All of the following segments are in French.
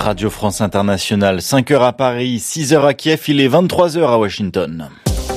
Radio France Internationale, 5h à Paris, 6h à Kiev, il est 23h à Washington.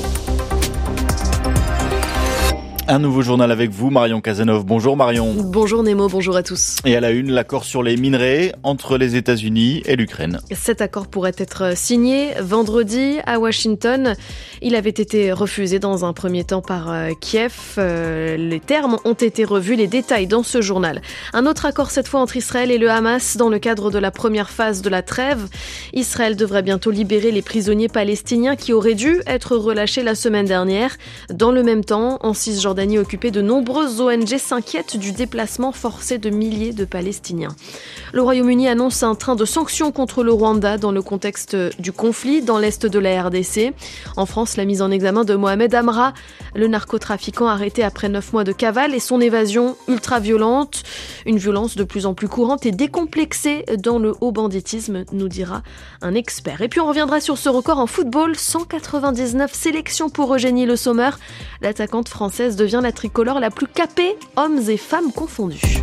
Un nouveau journal avec vous, Marion Cazeneuve. Bonjour Marion. Bonjour Nemo, bonjour à tous. Et à la une, l'accord sur les minerais entre les États-Unis et l'Ukraine. Cet accord pourrait être signé vendredi à Washington. Il avait été refusé dans un premier temps par Kiev. Les termes ont été revus, les détails dans ce journal. Un autre accord cette fois entre Israël et le Hamas dans le cadre de la première phase de la trêve. Israël devrait bientôt libérer les prisonniers palestiniens qui auraient dû être relâchés la semaine dernière. Dans le même temps, en Cisjordanie occupée, de nombreuses ONG s'inquiètent du déplacement forcé de milliers de Palestiniens. Le Royaume-Uni annonce un train de sanctions contre le Rwanda dans le contexte du conflit dans l'est de la RDC. En France, la mise en examen de Mohamed Amra, le narcotrafiquant arrêté après 9 mois de cavale et son évasion ultra-violente. Une violence de plus en plus courante et décomplexée dans le haut banditisme, nous dira un expert. Et puis on reviendra sur ce record en football, 199 sélections pour Eugénie Le Sommer. L'attaquante française devient la tricolore la plus capée, hommes et femmes confondus.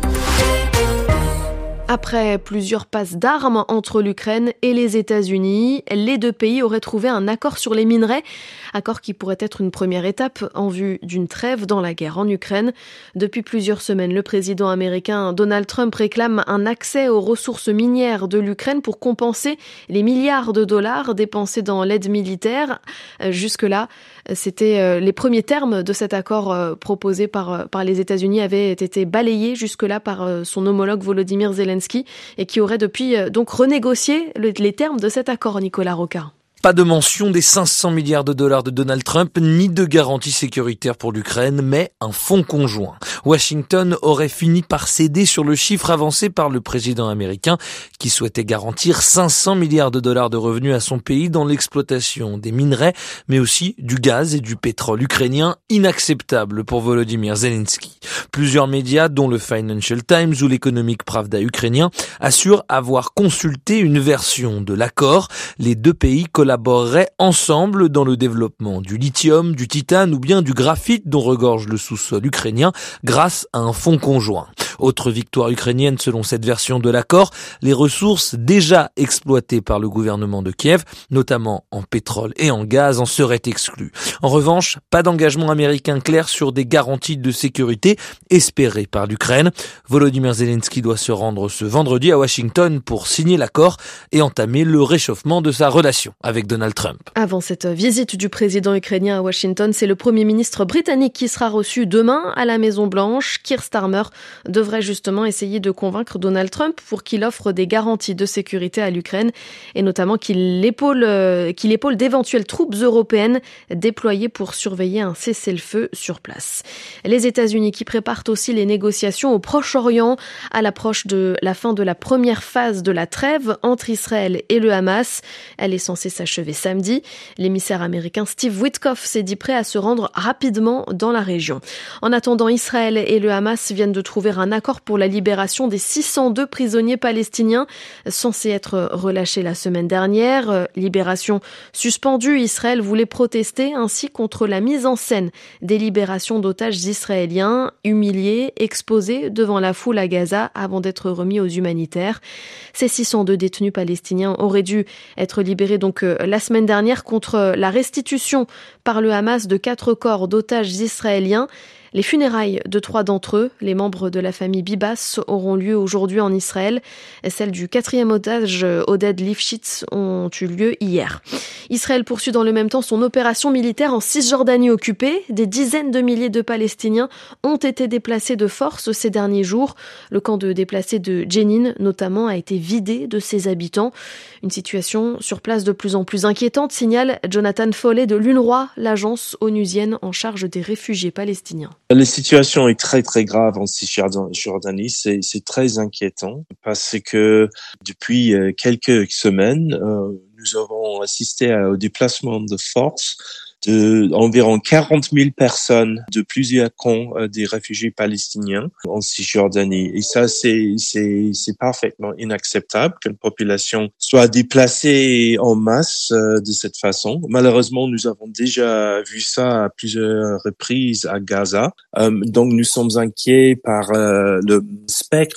Après plusieurs passes d'armes entre l'Ukraine et les États-Unis, les deux pays auraient trouvé un accord sur les minerais, accord qui pourrait être une première étape en vue d'une trêve dans la guerre en Ukraine. Depuis plusieurs semaines, le président américain Donald Trump réclame un accès aux ressources minières de l'Ukraine pour compenser les milliards de dollars dépensés dans l'aide militaire. Jusque-là, c'était les premiers termes de cet accord proposé par les États-Unis avaient été balayés jusque-là par son homologue Volodymyr Zelensky et qui aurait depuis donc renégocié les termes de cet accord, Nicolas Rocard. Pas de mention des 500 milliards de dollars de Donald Trump, ni de garantie sécuritaire pour l'Ukraine, mais un fonds conjoint. Washington aurait fini par céder sur le chiffre avancé par le président américain, qui souhaitait garantir 500 milliards de dollars de revenus à son pays dans l'exploitation des minerais, mais aussi du gaz et du pétrole ukrainien, inacceptable pour Volodymyr Zelensky. Plusieurs médias, dont le Financial Times ou l'Economic Pravda ukrainien, assurent avoir consulté une version de l'accord. Les deux pays collaboreraient ensemble dans le développement du lithium, du titane ou bien du graphite dont regorge le sous-sol ukrainien grâce à un fonds conjoint. Autre victoire ukrainienne selon cette version de l'accord, les ressources déjà exploitées par le gouvernement de Kiev, notamment en pétrole et en gaz, en seraient exclues. En revanche, pas d'engagement américain clair sur des garanties de sécurité espérées par l'Ukraine. Volodymyr Zelensky doit se rendre ce vendredi à Washington pour signer l'accord et entamer le réchauffement de sa relation avec Donald Trump. Avant cette visite du président ukrainien à Washington, c'est le Premier ministre britannique qui sera reçu demain à la Maison-Blanche. Keir Starmer devrait justement essayer de convaincre Donald Trump pour qu'il offre des garanties de sécurité à l'Ukraine et notamment qu'il épaule d'éventuelles troupes européennes déployées pour surveiller un cessez-le-feu sur place. Les États-Unis qui préparent aussi les négociations au Proche-Orient à l'approche de la fin de la première phase de la trêve entre Israël et le Hamas. Elle est censée s'achever samedi. L'émissaire américain Steve Witkoff s'est dit prêt à se rendre rapidement dans la région. En attendant, Israël et le Hamas viennent de trouver un accord pour la libération des 602 prisonniers palestiniens censés être relâchés la semaine dernière. Libération suspendue, Israël voulait protester ainsi contre la mise en scène des libérations d'otages israéliens humiliés, exposés devant la foule à Gaza avant d'être remis aux humanitaires. Ces 602 détenus palestiniens auraient dû être libérés donc la semaine dernière contre la restitution par le Hamas de 4 corps d'otages israéliens. Les funérailles de 3 d'entre eux, les membres de la famille Bibas, auront lieu aujourd'hui en Israël. Celles du 4e otage, Oded Lifshitz, ont eu lieu hier. Israël poursuit dans le même temps son opération militaire en Cisjordanie occupée. Des dizaines de milliers de Palestiniens ont été déplacés de force ces derniers jours. Le camp de déplacés de Jenin, notamment, a été vidé de ses habitants. Une situation sur place de plus en plus inquiétante, signale Jonathan Foley de l'UNRWA, l'agence onusienne en charge des réfugiés palestiniens. La situation est très très grave en Cisjordanie, c'est très inquiétant parce que depuis quelques semaines, nous avons assisté au déplacement de force d'environ 40 000 personnes de plusieurs camps des réfugiés palestiniens en Cisjordanie. Et ça, c'est parfaitement inacceptable qu'une population soit déplacée en masse de cette façon. Malheureusement, nous avons déjà vu ça à plusieurs reprises à Gaza. Donc, nous sommes inquiets par le spectre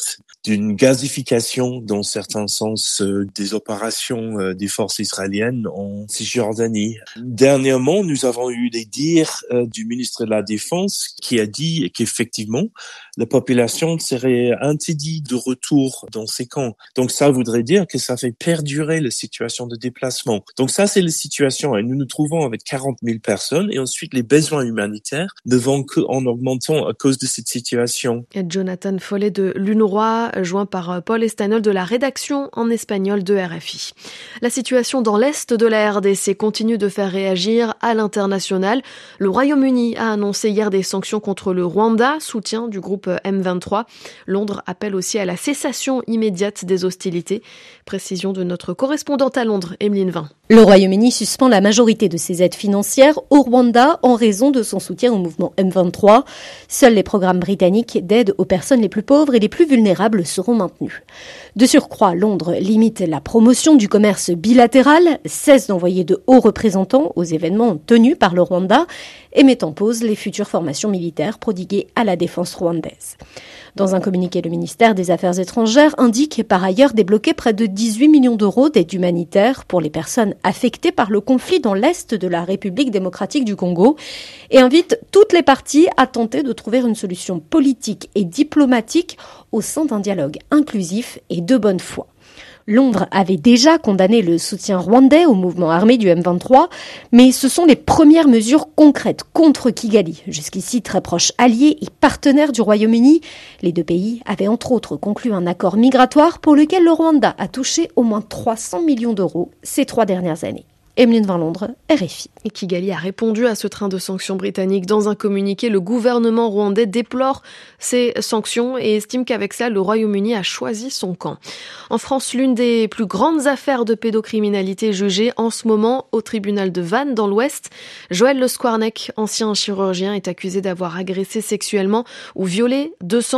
d'une gazification, dans certains sens, des opérations des forces israéliennes en Cisjordanie. Dernièrement, nous avons eu des dires du ministre de la Défense qui a dit qu'effectivement, la population serait interdite de retour dans ces camps. Donc ça voudrait dire que ça fait perdurer la situation de déplacement. Donc ça, c'est la situation. Et nous nous trouvons avec 40 000 personnes et ensuite les besoins humanitaires ne vont qu'en augmentant à cause de cette situation. Et Jonathan Follet de l'UNRWA, joint par Paul Estanol de la rédaction en espagnol de RFI. La situation dans l'est de la RDC continue de faire réagir à l'international. Le Royaume-Uni a annoncé hier des sanctions contre le Rwanda, soutien du groupe M23. Londres appelle aussi à la cessation immédiate des hostilités. Précision de notre correspondante à Londres, Emeline Vin. Le Royaume-Uni suspend la majorité de ses aides financières au Rwanda en raison de son soutien au mouvement M23. Seuls les programmes britanniques d'aide aux personnes les plus pauvres et les plus vulnérables seront maintenus. De surcroît, Londres limite la promotion du commerce bilatéral, cesse d'envoyer de hauts représentants aux événements tenus par le Rwanda et met en pause les futures formations militaires prodiguées à la défense rwandaise. Dans un communiqué, le ministère des Affaires étrangères indique par ailleurs débloquer près de 18 millions d'euros d'aide humanitaire pour les personnes affectées par le conflit dans l'est de la République démocratique du Congo et invite toutes les parties à tenter de trouver une solution politique et diplomatique au sein d'un dialogue inclusif et de bonne foi. Londres avait déjà condamné le soutien rwandais au mouvement armé du M23, mais ce sont les premières mesures concrètes contre Kigali, jusqu'ici très proche allié et partenaire du Royaume-Uni. Les deux pays avaient entre autres conclu un accord migratoire pour lequel le Rwanda a touché au moins 300 millions d'euros ces 3 dernières années. Emeline Vin, Londres, RFI. Et Kigali a répondu à ce train de sanctions britanniques. Dans un communiqué, le gouvernement rwandais déplore ces sanctions et estime qu'avec cela, le Royaume-Uni a choisi son camp. En France, l'une des plus grandes affaires de pédocriminalité jugée en ce moment au tribunal de Vannes, dans l'Ouest. Joël Le Squarnec, ancien chirurgien, est accusé d'avoir agressé sexuellement ou violé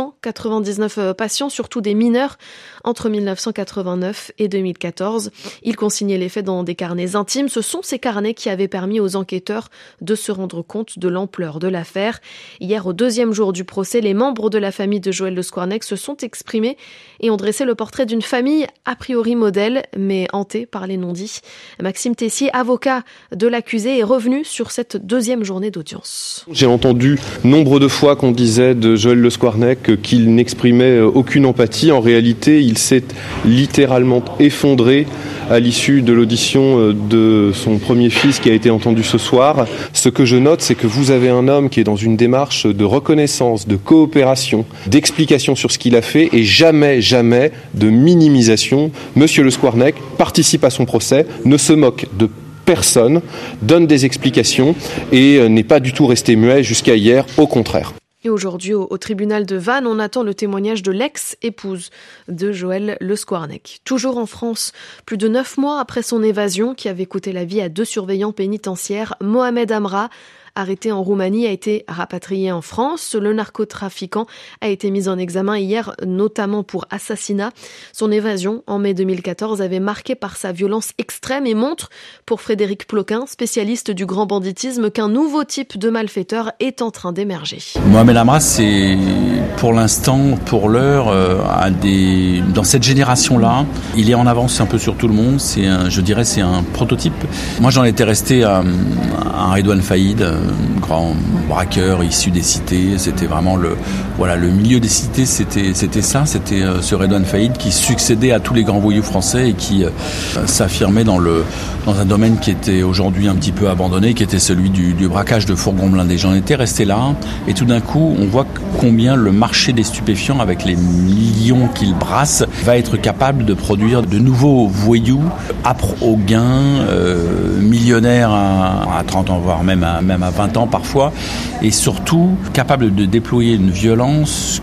299 patients, surtout des mineurs, entre 1989 et 2014. Il consignait les faits dans des carnets intimes. Ce sont ces carnets qui avaient permis aux enquêteurs de se rendre compte de l'ampleur de l'affaire. Hier, au 2e jour du procès, les membres de la famille de Joël Le Squarnec se sont exprimés et ont dressé le portrait d'une famille a priori modèle, mais hantée par les non-dits. Maxime Tessier, avocat de l'accusé, est revenu sur cette 2e journée d'audience. J'ai entendu nombre de fois qu'on disait de Joël Le Squarnec qu'il n'exprimait aucune empathie. En réalité, il s'est littéralement effondré à l'issue de l'audition de son premier fils qui a été entendu ce soir. Ce que je note, c'est que vous avez un homme qui est dans une démarche de reconnaissance, de coopération, d'explication sur ce qu'il a fait et jamais de minimisation. Monsieur Le Squarnec participe à son procès, ne se moque de personne, donne des explications et n'est pas du tout resté muet jusqu'à hier, au contraire. Et aujourd'hui, au tribunal de Vannes, on attend le témoignage de l'ex-épouse de Joël Le Squarnec. Toujours en France, plus de 9 mois après son évasion qui avait coûté la vie à 2 surveillants pénitentiaires, Mohamed Amra, arrêté en Roumanie, a été rapatrié en France. Le narcotrafiquant a été mis en examen hier, notamment pour assassinat. Son évasion en mai 2014 avait marqué par sa violence extrême et montre, pour Frédéric Ploquin, spécialiste du grand banditisme, qu'un nouveau type de malfaiteur est en train d'émerger. Mohamed Amra, c'est pour l'instant, pour l'heure, dans cette génération-là, il est en avance un peu sur tout le monde. C'est un prototype. Moi, j'en étais resté à Redouane Faïd, grand braqueur issu des cités. C'était vraiment le milieu des cités, c'était ce Redouane Faïd qui succédait à tous les grands voyous français et qui s'affirmait dans un domaine qui était aujourd'hui un petit peu abandonné, qui était celui du braquage de fourgons blindés. J'en étais resté là et tout d'un coup on voit combien le marché des stupéfiants, avec les millions qu'il brasse, va être capable de produire de nouveaux voyous âpres au gain, millionnaires à 30 ans voire même à 20 ans parfois, et surtout capables de déployer une violence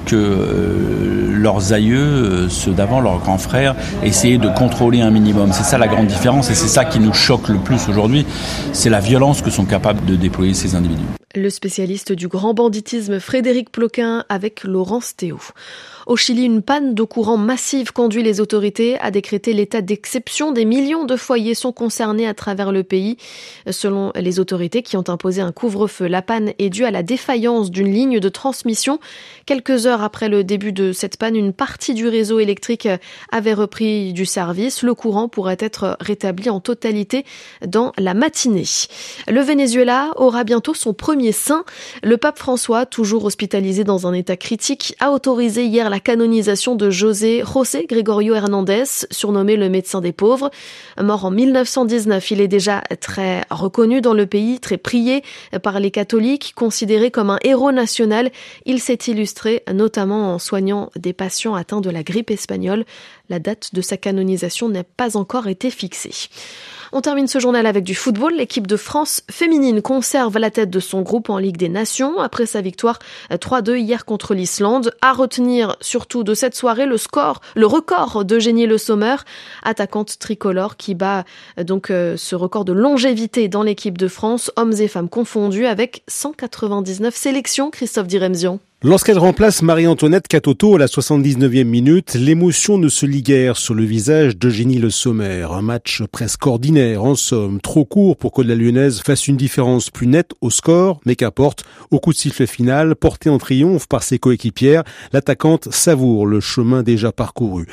que leurs aïeux, ceux d'avant, leurs grands frères, essayaient de contrôler un minimum. C'est ça la grande différence et c'est ça qui nous choque le plus aujourd'hui, c'est la violence que sont capables de déployer ces individus. Le spécialiste du grand banditisme Frédéric Ploquin avec Laurence Théo. Au Chili, une panne d'eau courant massive conduit les autorités à décréter l'état d'exception. Des millions de foyers sont concernés à travers le pays. Selon les autorités qui ont imposé un couvre-feu, la panne est due à la défaillance d'une ligne de transmission. Quelques heures après le début de cette panne, une partie du réseau électrique avait repris du service. Le courant pourrait être rétabli en totalité dans la matinée. Le Venezuela aura bientôt son premier saint. Le pape François, toujours hospitalisé dans un état critique, a autorisé hier la canonisation de José Gregorio Hernandez, surnommé le médecin des pauvres. Mort en 1919, il est déjà très reconnu dans le pays, très prié par les catholiques, considéré comme un héros national. Il s'est illustré notamment en soignant des patients atteints de la grippe espagnole. La date de sa canonisation n'a pas encore été fixée. On termine ce journal avec du football. L'équipe de France féminine conserve la tête de son groupe en Ligue des Nations après sa victoire 3-2 hier contre l'Islande. À retenir surtout de cette soirée le record d'Eugénie Le Sommer, attaquante tricolore qui bat donc ce record de longévité dans l'équipe de France, hommes et femmes confondus, avec 199 sélections. Christophe Diremzian. Lorsqu'elle remplace Marie-Antoinette Katoto à la 79e minute, l'émotion ne se lit guère sur le visage d'Eugénie Le Sommer. Un match presque ordinaire, en somme, trop court pour que la Lyonnaise fasse une différence plus nette au score, mais qu'importe, au coup de sifflet final, portée en triomphe par ses coéquipières, l'attaquante savoure le chemin déjà parcouru.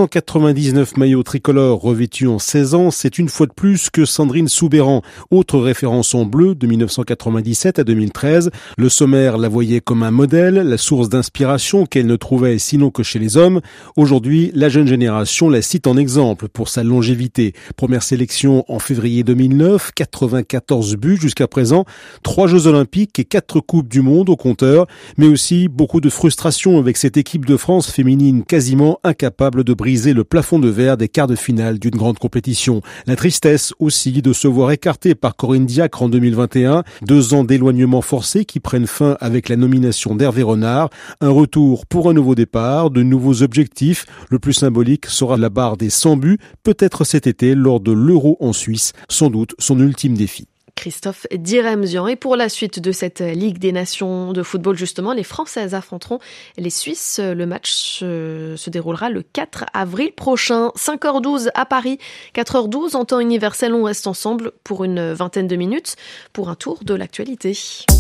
199 maillots tricolores revêtus en 16 ans, c'est une fois de plus que Sandrine Soubeyran, autre référence en bleu de 1997 à 2013. Le Sommer la voyait comme un modèle, la source d'inspiration qu'elle ne trouvait sinon que chez les hommes. Aujourd'hui, la jeune génération la cite en exemple pour sa longévité. Première sélection en février 2009, 94 buts jusqu'à présent, 3 Jeux Olympiques et 4 Coupes du Monde au compteur, mais aussi beaucoup de frustration avec cette équipe de France féminine quasiment incapable de briser le plafond de verre des quarts de finale d'une grande compétition. La tristesse aussi de se voir écartée par Corinne Diacre en 2021, 2 ans d'éloignement forcé qui prennent fin avec la nomination d'Hervé Renard, un retour pour un nouveau départ, de nouveaux objectifs. Le plus symbolique sera la barre des 100 buts, peut-être cet été lors de l'Euro en Suisse, sans doute son ultime défi. Christophe Diremzian. Et pour la suite de cette Ligue des Nations de football, justement, les Françaises affronteront les Suisses. Le match se déroulera le 4 avril prochain, 5h12 à Paris, 4h12 en temps universel. On reste ensemble pour une vingtaine de minutes pour un tour de l'actualité.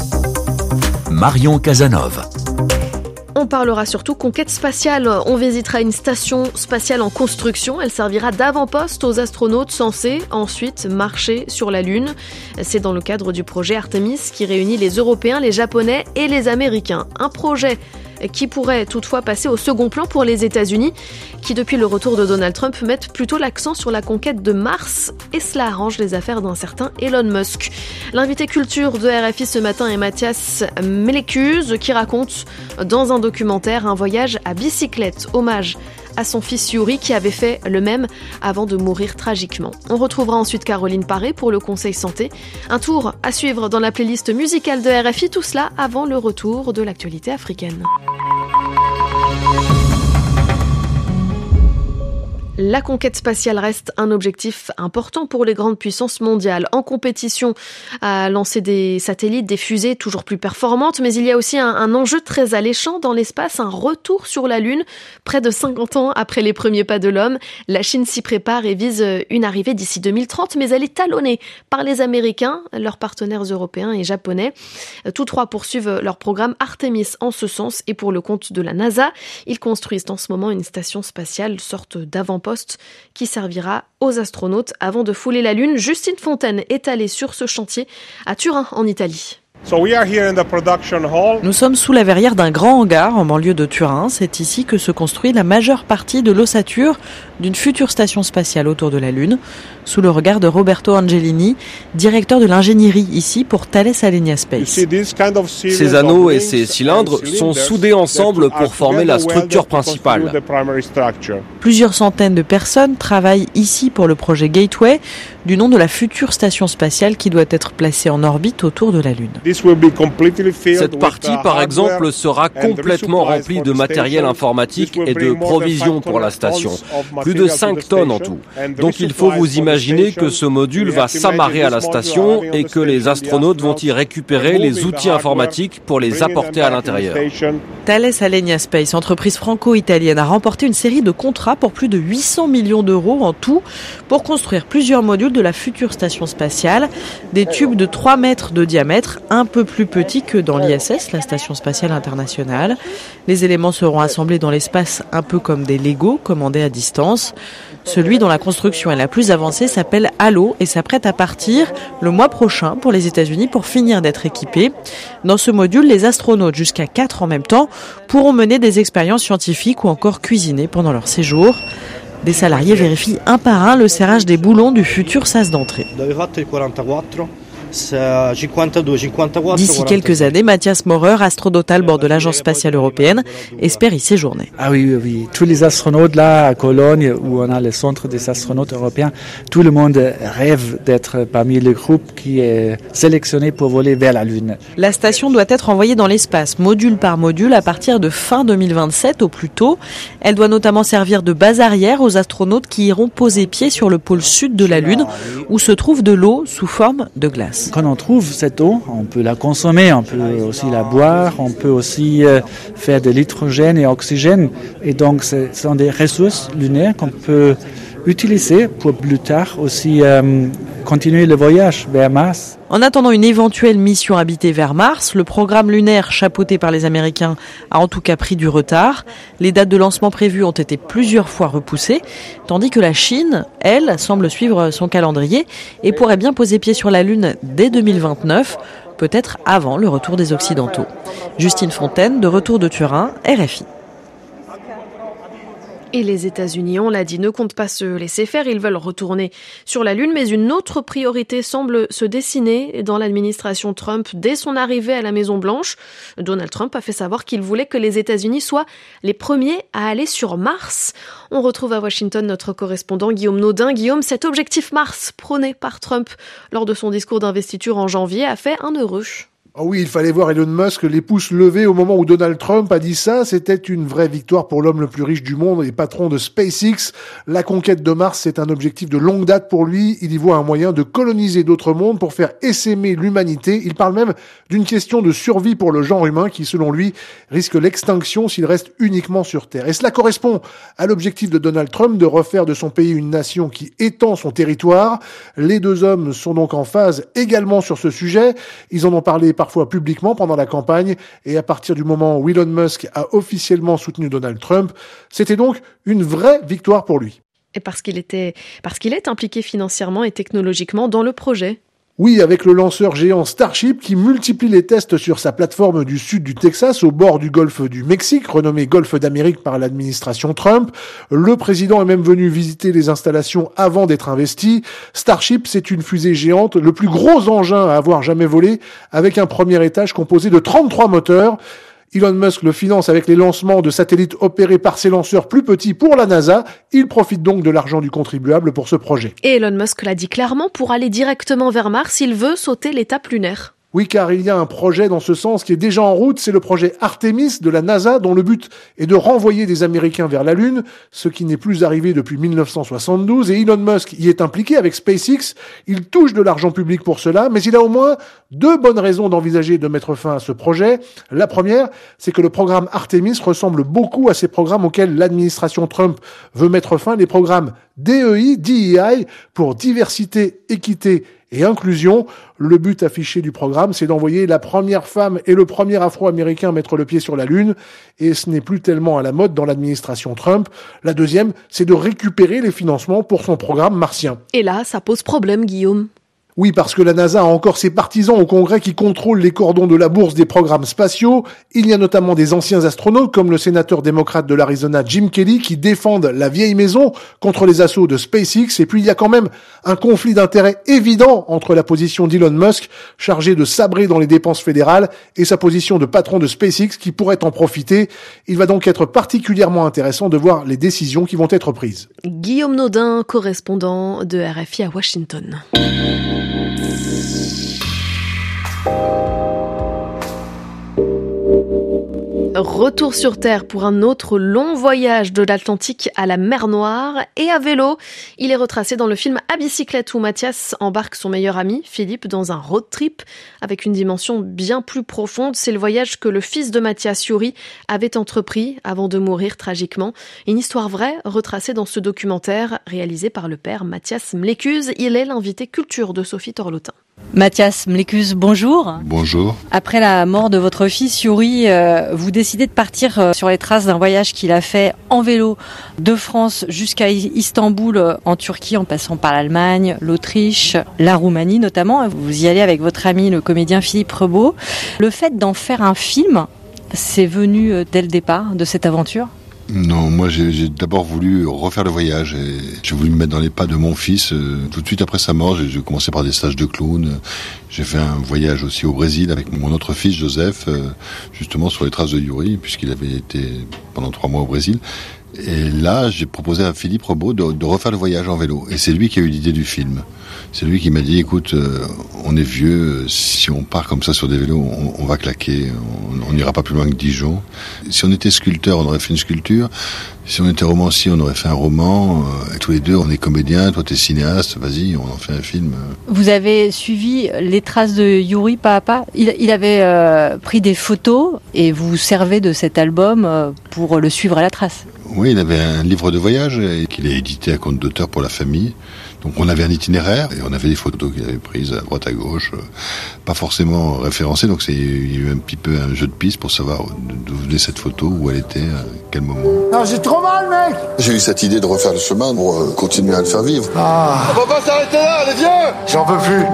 Marion Casanov. On parlera surtout conquête spatiale. On visitera une station spatiale en construction. Elle servira d'avant-poste aux astronautes censés ensuite marcher sur la Lune. C'est dans le cadre du projet Artemis qui réunit les Européens, les Japonais et les Américains. Un projet qui pourrait toutefois passer au second plan pour les États-Unis, qui depuis le retour de Donald Trump mettent plutôt l'accent sur la conquête de Mars, et cela arrange les affaires d'un certain Elon Musk. L'invité culture de RFI ce matin est Mathias Melekuz, qui raconte dans un documentaire un voyage à bicyclette, hommage à son fils Yuri qui avait fait le même avant de mourir tragiquement. On retrouvera ensuite Caroline Paré pour le Conseil Santé. Un tour à suivre dans la playlist musicale de RFI, tout cela avant le retour de l'actualité africaine. La conquête spatiale reste un objectif important pour les grandes puissances mondiales. En compétition à lancer des satellites, des fusées toujours plus performantes, mais il y a aussi un enjeu très alléchant dans l'espace, un retour sur la Lune. Près de 50 ans après les premiers pas de l'homme, la Chine s'y prépare et vise une arrivée d'ici 2030, mais elle est talonnée par les Américains, leurs partenaires européens et japonais. Tous trois poursuivent leur programme Artemis en ce sens, et pour le compte de la NASA, ils construisent en ce moment une station spatiale, sorte d'avant-poste qui servira aux astronautes avant de fouler la Lune. Justine Fontaine est allée sur ce chantier à Turin, en Italie. Nous sommes sous la verrière d'un grand hangar en banlieue de Turin. C'est ici que se construit la majeure partie de l'ossature d'une future station spatiale autour de la Lune, sous le regard de Roberto Angelini, directeur de l'ingénierie ici pour Thales Alenia Space. Ces anneaux et ces cylindres sont soudés ensemble pour former la structure principale. Plusieurs centaines de personnes travaillent ici pour le projet Gateway, du nom de la future station spatiale qui doit être placée en orbite autour de la Lune. Cette partie, par exemple, sera complètement remplie de matériel informatique et de provisions pour la station. Plus de 5 tonnes en tout. Donc il faut vous imaginer que ce module va s'amarrer à la station et que les astronautes vont y récupérer les outils informatiques pour les apporter à l'intérieur. Thales Alenia Space, entreprise franco-italienne, a remporté une série de contrats pour plus de 800 millions d'euros en tout pour construire plusieurs modules de la future station spatiale. Des tubes de 3 mètres de diamètre, un peu plus petits que dans l'ISS, la Station spatiale internationale. Les éléments seront assemblés dans l'espace un peu comme des Lego commandés à distance. Celui dont la construction est la plus avancée s'appelle Halo et s'apprête à partir le mois prochain pour les États-Unis pour finir d'être équipé. Dans ce module, les astronautes, jusqu'à 4 en même temps, pourront mener des expériences scientifiques ou encore cuisiner pendant leur séjour. Des salariés vérifient un par un le serrage des boulons du futur sas d'entrée. D'ici quelques années, Mathias Maurer, astronaute à bord de l'Agence spatiale européenne, espère y séjourner. Ah oui. Tous les astronautes là à Cologne, où on a le centre des astronautes européens, tout le monde rêve d'être parmi le groupe qui est sélectionné pour voler vers la Lune. La station doit être envoyée dans l'espace, module par module, à partir de fin 2027 au plus tôt. Elle doit notamment servir de base arrière aux astronautes qui iront poser pied sur le pôle sud de la Lune, où se trouve de l'eau sous forme de glace. Quand on trouve cette eau, on peut la consommer, on peut aussi la boire, on peut aussi faire de l'hydrogène et oxygène. Et donc, ce sont des ressources lunaires qu'on peut utiliser pour plus tard aussi continuer le voyage vers Mars. En attendant une éventuelle mission habitée vers Mars, le programme lunaire chapeauté par les Américains a en tout cas pris du retard. Les dates de lancement prévues ont été plusieurs fois repoussées, tandis que la Chine, elle, semble suivre son calendrier et pourrait bien poser pied sur la Lune dès 2029, peut-être avant le retour des Occidentaux. Justine Fontaine, de retour de Turin, RFI. Et les États-Unis, on l'a dit, ne comptent pas se laisser faire. Ils veulent retourner sur la Lune. Mais une autre priorité semble se dessiner dans l'administration Trump dès son arrivée à la Maison-Blanche. Donald Trump a fait savoir qu'il voulait que les États-Unis soient les premiers à aller sur Mars. On retrouve à Washington notre correspondant Guillaume Naudin. Guillaume, cet objectif Mars prôné par Trump lors de son discours d'investiture en janvier a fait un heureux. Oh oui, il fallait voir Elon Musk les pouces levés au moment où Donald Trump a dit ça. C'était une vraie victoire pour l'homme le plus riche du monde et patron de SpaceX. La conquête de Mars, c'est un objectif de longue date pour lui. Il y voit un moyen de coloniser d'autres mondes pour faire essaimer l'humanité. Il parle même d'une question de survie pour le genre humain qui, selon lui, risque l'extinction s'il reste uniquement sur Terre. Et cela correspond à l'objectif de Donald Trump de refaire de son pays une nation qui étend son territoire. Les deux hommes sont donc en phase également sur ce sujet. Ils en ont parlé parfois publiquement pendant la campagne, et à partir du moment où Elon Musk a officiellement soutenu Donald Trump, c'était donc une vraie victoire pour lui. Et parce qu'il est impliqué financièrement et technologiquement dans le projet. Oui, avec le lanceur géant Starship qui multiplie les tests sur sa plateforme du sud du Texas au bord du golfe du Mexique, renommé Golfe d'Amérique par l'administration Trump. Le président est même venu visiter les installations avant d'être investi. Starship, c'est une fusée géante, le plus gros engin à avoir jamais volé, avec un premier étage composé de 33 moteurs. Elon Musk le finance avec les lancements de satellites opérés par ses lanceurs plus petits pour la NASA. Il profite donc de l'argent du contribuable pour ce projet. Et Elon Musk l'a dit clairement, pour aller directement vers Mars, il veut sauter l'étape lunaire. Oui, car il y a un projet dans ce sens qui est déjà en route, c'est le projet Artemis de la NASA, dont le but est de renvoyer des Américains vers la Lune, ce qui n'est plus arrivé depuis 1972, et Elon Musk y est impliqué avec SpaceX. Il touche de l'argent public pour cela, mais il a au moins 2 bonnes raisons d'envisager de mettre fin à ce projet. La première, c'est que le programme Artemis ressemble beaucoup à ces programmes auxquels l'administration Trump veut mettre fin, les programmes DEI, pour diversité, équité et inclusion. Le but affiché du programme, c'est d'envoyer la première femme et le premier Afro-Américain mettre le pied sur la Lune, et ce n'est plus tellement à la mode dans l'administration Trump. La deuxième, c'est de récupérer les financements pour son programme martien. Et là, ça pose problème, Guillaume. Oui, parce que la NASA a encore ses partisans au Congrès qui contrôlent les cordons de la bourse des programmes spatiaux. Il y a notamment des anciens astronautes comme le sénateur démocrate de l'Arizona Jim Kelly qui défendent la vieille maison contre les assauts de SpaceX. Et puis il y a quand même un conflit d'intérêts évident entre la position d'Elon Musk, chargé de sabrer dans les dépenses fédérales, et sa position de patron de SpaceX qui pourrait en profiter. Il va donc être particulièrement intéressant de voir les décisions qui vont être prises. Guillaume Naudin, correspondant de RFI à Washington. Retour sur Terre pour un autre long voyage de l'Atlantique à la mer Noire et à vélo. Il est retracé dans le film À bicyclette où Mathias embarque son meilleur ami, Philippe, dans un road trip avec une dimension bien plus profonde. C'est le voyage que le fils de Mathias, Yuri, avait entrepris avant de mourir tragiquement. Une histoire vraie retracée dans ce documentaire réalisé par le père Mathias Mlécuse. Il est l'invité culture de Sophie Torlotin. Mathias Mlécuse, bonjour. Bonjour. Après la mort de votre fils Yuri, vous décidez de partir sur les traces d'un voyage qu'il a fait en vélo de France jusqu'à Istanbul en Turquie en passant par l'Allemagne, l'Autriche, la Roumanie notamment. Vous y allez avec votre ami le comédien Philippe Rebaud. Le fait d'en faire un film, c'est venu dès le départ de cette aventure ? Non, moi j'ai d'abord voulu refaire le voyage et j'ai voulu me mettre dans les pas de mon fils. Tout de suite après sa mort, j'ai commencé par des stages de clown. J'ai fait un voyage aussi au Brésil avec mon autre fils Joseph, justement sur les traces de Yuri, puisqu'il avait été pendant 3 mois au Brésil. Et là, j'ai proposé à Philippe Rebaud de refaire le voyage en vélo. Et c'est lui qui a eu l'idée du film. C'est lui qui m'a dit, écoute, on est vieux, si on part comme ça sur des vélos, on va claquer, on n'ira pas plus loin que Dijon. Si on était sculpteur, on aurait fait une sculpture. Si on était romancier, on aurait fait un roman. Et tous les deux, on est comédiens, toi t'es cinéaste, vas-y, on en fait un film. Vous avez suivi les traces de Yuri pas à pas. Il avait pris des photos et vous vous servez de cet album pour le suivre à la trace. Oui, il avait un livre de voyage qu'il a édité à compte d'auteur pour la famille. Donc on avait un itinéraire et on avait des photos qu'il avait prises à droite à gauche, pas forcément référencées, donc il y a eu un petit peu un jeu de piste pour savoir d'où venait cette photo, où elle était, à quel moment. Non, j'ai trop mal, mec. J'ai eu cette idée de refaire le chemin pour continuer à le faire vivre. Ah. On va pas s'arrêter là, les vieux. J'en peux plus.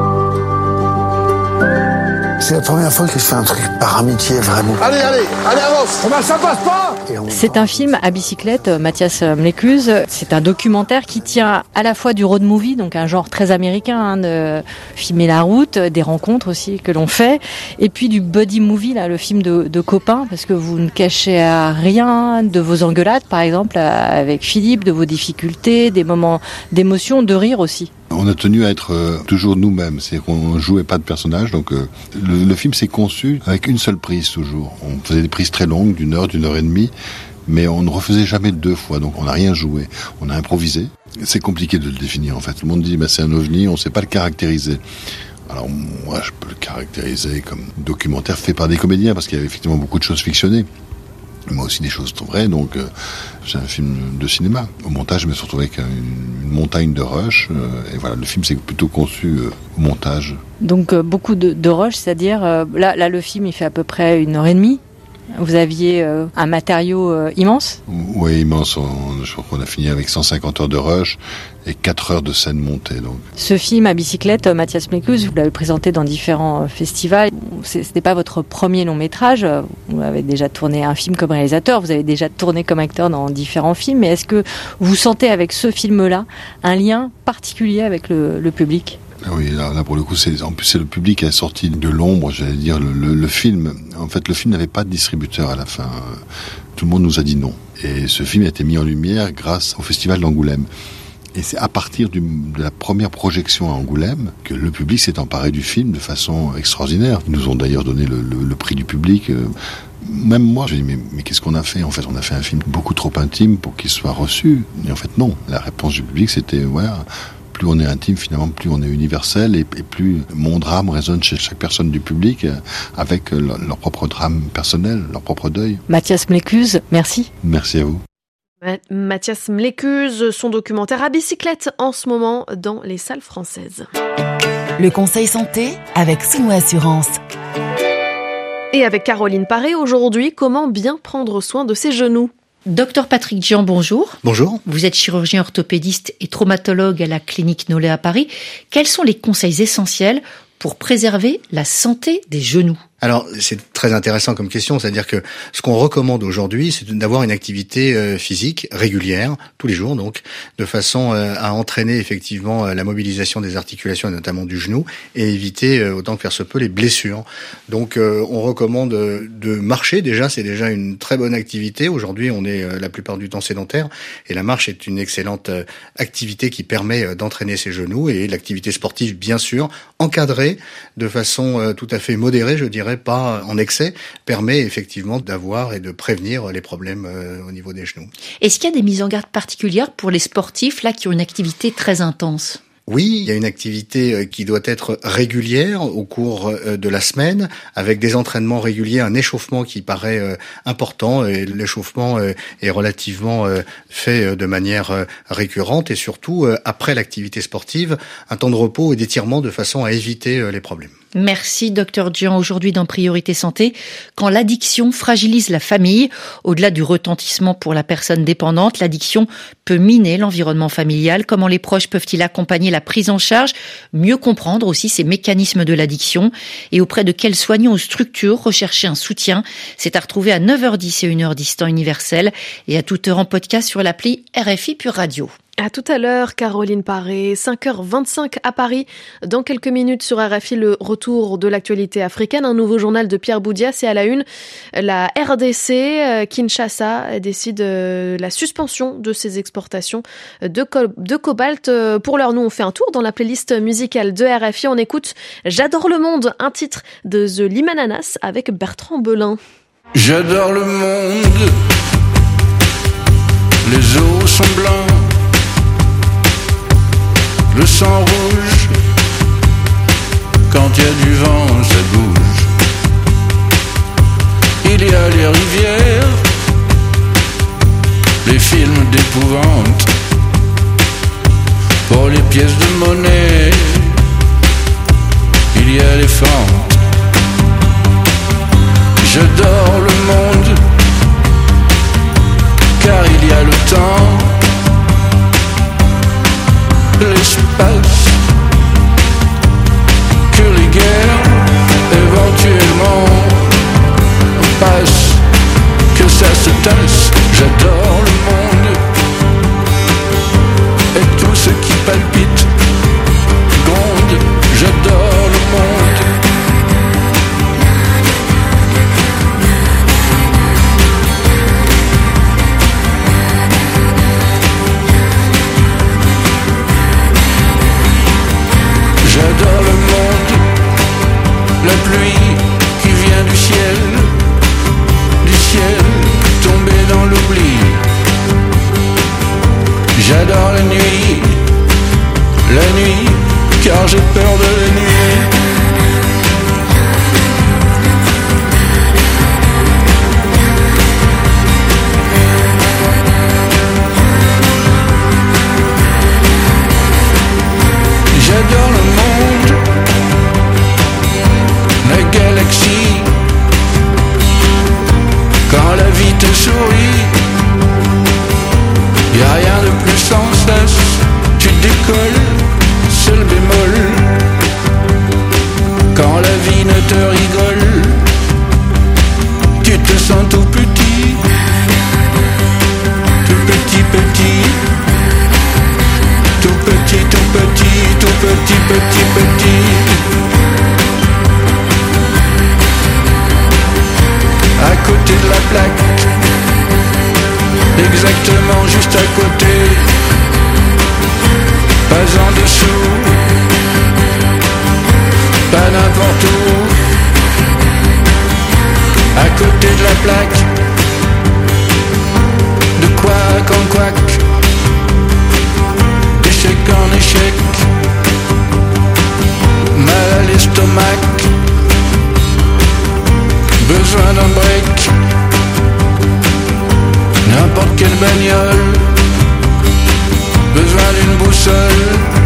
C'est la première fois que je fais un truc par amitié, vraiment. Allez, avance. Eh ben, ça passe pas. C'est un film à bicyclette, Mathias Mlécuse. C'est un documentaire qui tient à la fois du road movie, donc un genre très américain, de filmer la route, des rencontres aussi que l'on fait, et puis du buddy movie, là, le film de copains, parce que vous ne cachez à rien de vos engueulades, par exemple, avec Philippe, de vos difficultés, des moments d'émotion, de rire aussi. On a tenu à être toujours nous-mêmes, c'est-à-dire qu'on jouait pas de personnage, donc le film s'est conçu avec une seule prise toujours. On faisait des prises très longues, d'1 heure, d'1 heure et demie, mais on ne refaisait jamais 2 fois, donc on n'a rien joué. On a improvisé. C'est compliqué de le définir en fait. Tout le monde dit c'est un ovni, on ne sait pas le caractériser. Alors moi je peux le caractériser comme documentaire fait par des comédiens, parce qu'il y avait effectivement beaucoup de choses fictionnées. Mais aussi des choses vraies, donc c'est un film de cinéma. Au montage, je me suis retrouvé avec une montagne de rush, et voilà, le film s'est plutôt conçu au montage. Donc beaucoup de rush, c'est-à-dire, là le film il fait à peu près 1 heure et demie. Vous aviez un matériau immense ? Oui, immense. Je crois qu'on a fini avec 150 heures de rush et 4 heures de scène montée. Donc. Ce film à bicyclette, Mathias Mlécuse, vous l'avez présenté dans différents festivals. Ce n'était pas votre premier long métrage. Vous avez déjà tourné un film comme réalisateur. Vous avez déjà tourné comme acteur dans différents films. Mais est-ce que vous sentez avec ce film-là un lien particulier avec le public ? Oui, là pour le coup, c'est le public qui est sorti de l'ombre, j'allais dire, le film. En fait, le film n'avait pas de distributeur à la fin. Tout le monde nous a dit non. Et ce film a été mis en lumière grâce au Festival d'Angoulême. Et c'est à partir de la première projection à Angoulême que le public s'est emparé du film de façon extraordinaire. Ils nous ont d'ailleurs donné le prix du public. Même moi, je me dis, mais qu'est-ce qu'on a fait ? En fait, on a fait un film beaucoup trop intime pour qu'il soit reçu. Et en fait, non. La réponse du public, c'était, ouais, plus on est intime, finalement, plus on est universel et plus mon drame résonne chez chaque personne du public avec leur propre drame personnel, leur propre deuil. Mathias Mlécuse, merci. Merci à vous. Mathias Mlécuse, son documentaire à bicyclette en ce moment dans les salles françaises. Le conseil santé avec Souno Assurance. Et avec Caroline Paré, aujourd'hui, comment bien prendre soin de ses genoux ? Docteur Patrick Jean, bonjour. Bonjour. Vous êtes chirurgien orthopédiste et traumatologue à la clinique Nollet à Paris. Quels sont les conseils essentiels pour préserver la santé des genoux ? Alors, c'est très intéressant comme question, c'est-à-dire que ce qu'on recommande aujourd'hui, c'est d'avoir une activité physique régulière, tous les jours donc, de façon à entraîner effectivement la mobilisation des articulations et notamment du genou et éviter autant que faire se peut les blessures. Donc, on recommande de marcher déjà, c'est déjà une très bonne activité. Aujourd'hui, on est la plupart du temps sédentaire et la marche est une excellente activité qui permet d'entraîner ses genoux et l'activité sportive, bien sûr, encadrée de façon tout à fait modérée, je dirais, pas en excès, permet effectivement d'avoir et de prévenir les problèmes au niveau des genoux. Est-ce qu'il y a des mises en garde particulières pour les sportifs là qui ont une activité très intense ? Oui, il y a une activité qui doit être régulière au cours de la semaine, avec des entraînements réguliers, un échauffement qui paraît important, et l'échauffement est relativement fait de manière récurrente, et surtout, après l'activité sportive, un temps de repos et d'étirement de façon à éviter les problèmes. Merci Dr Jean. Aujourd'hui dans Priorité Santé, quand l'addiction fragilise la famille, au-delà du retentissement pour la personne dépendante, l'addiction peut miner l'environnement familial. Comment les proches peuvent-ils accompagner la prise en charge, mieux comprendre aussi ces mécanismes de l'addiction et auprès de quels soignants ou structures rechercher un soutien? C'est à retrouver à 9h10 et 1h10 temps universel et à toute heure en podcast sur l'appli RFI Pure Radio. À tout à l'heure, Caroline Paré, 5h25 à Paris. Dans quelques minutes sur RFI, le retour de l'actualité africaine. Un nouveau journal de Pierre Boudias et à la une, la RDC, Kinshasa, décide la suspension de ses exportations de cobalt. Pour l'heure, nous, on fait un tour dans la playlist musicale de RFI. On écoute J'adore le monde, un titre de The Limananas avec Bertrand Belin. J'adore le monde, les eaux sont blancs, le sang rouge, quand il y a du vent, ça bouge. Il y a les rivières, les films d'épouvante, pour les pièces de monnaie, il y a les fentes. J'adore le monde, car il y a le temps, l'espace, que les guerres éventuellement passent, que ça se tasse. J'adore le monde et tout ce qui palpite, gronde. J'adore le monde. J'adore le monde, la pluie qui vient du ciel tombée dans l'oubli. J'adore la nuit, car j'ai peur de la nuit. J'adore le monde, la galaxie, quand la vie te sourit, y a rien de plus sans cesse, tu décolles, seul bémol, quand la vie ne te rigole, tu te sens tout petit, tout petit petit. Tout petit, tout petit, tout petit, petit, petit. À côté de la plaque, exactement juste à côté, pas en dessous, pas n'importe où. À côté de la plaque, de couac en couac, d'échec en échec, mal à l'estomac, besoin d'un break, n'importe quelle bagnole, besoin d'une boussole.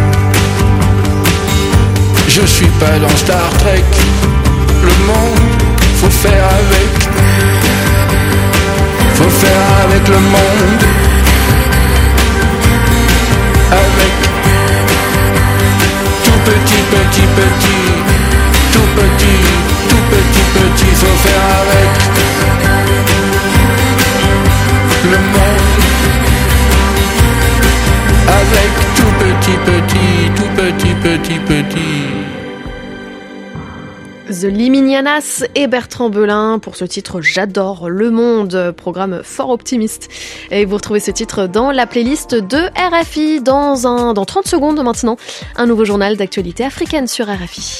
Je suis pas dans Star Trek, le monde, faut faire avec avec le monde, avec tout petit, petit, petit, tout petit, tout petit, petit, faut faire avec le monde, avec tout petit, petit, tout petit, petit, petit. The Liminianas et Bertrand Belin pour ce titre J'adore le monde, programme fort optimiste. Et vous retrouvez ce titre dans la playlist de RFI dans 30 secondes maintenant. Un nouveau journal d'actualité africaine sur RFI.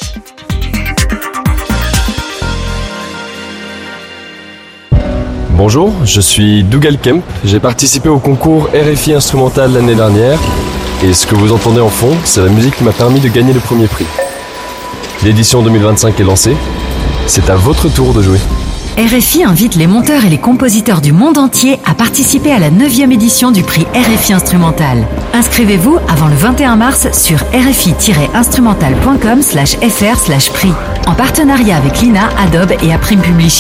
Bonjour, je suis Dougal Kemp. J'ai participé au concours RFI Instrumental l'année dernière. Et ce que vous entendez en fond, c'est la musique qui m'a permis de gagner le premier prix. L'édition 2025 est lancée. C'est à votre tour de jouer. RFI invite les monteurs et les compositeurs du monde entier à participer à la 9e édition du prix RFI Instrumental. Inscrivez-vous avant le 21 mars sur rfi-instrumental.com/fr/prix. En partenariat avec l'INA, Adobe et Aprime Publishing.